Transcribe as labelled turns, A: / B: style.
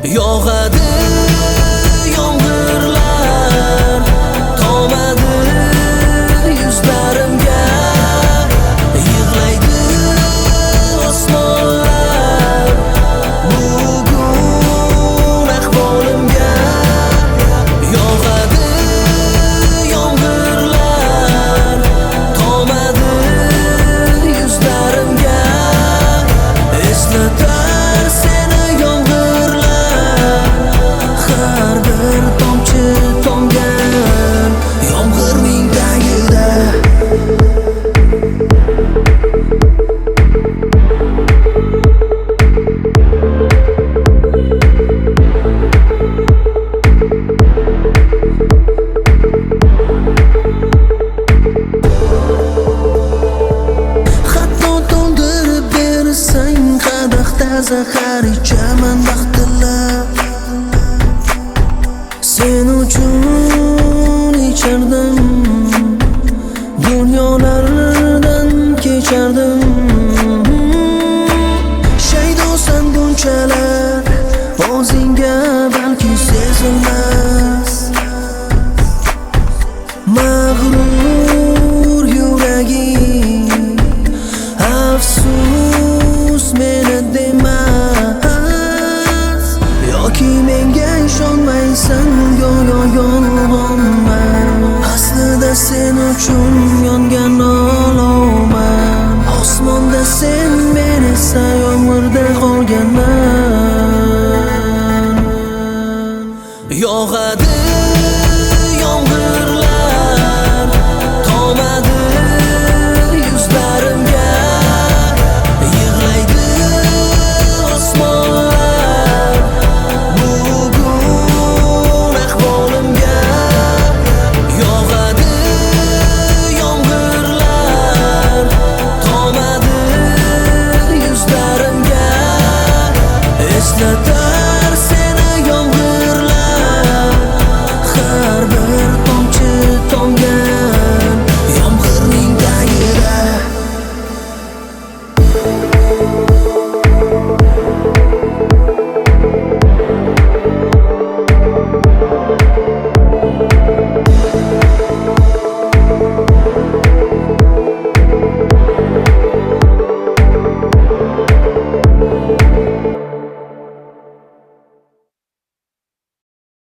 A: Yog'adi yomg'irlar, tomadi yuzlarimga, yig'laydi osmonlar bugun ahvolimga. Yog'adi yomg'irlar, tomadi yuzlarimga, eslatar seni yomg'irlar, har bir tomchi tomgan yomg'irning tagida. Hatto to'ldirib bersang qadahda zahar ichaman vaqtlar. Sen uchun ichardim, dunyolardan kechardim. Shaydosan bunchalar, o'zingga balki sezilmas. Mag'rur yuraging, afsus meni demas. Yoki menga ishonmaysan, go'yo yolg'onman. Aslida sen uchun yongan olovman. Osmonda sen, men esa yomg'irda qolganman. Yog'adi yomg'irlar, tomadi yuzlarimga, yig'laydi osmonlar bugun ahvolimga. Yog'adi yomg'irlar, tomadi yuzlarimga, eslatar